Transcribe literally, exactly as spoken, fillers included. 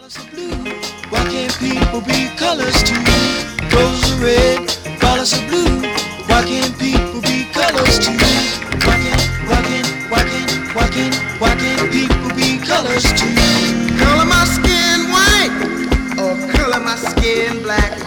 Why can't people be colors too? Roses are red, violets are blue. Why can't people be colors too? Why can't, why can't, why can't, why can't, why can't people be colors too? Color my skin white or color my skin black.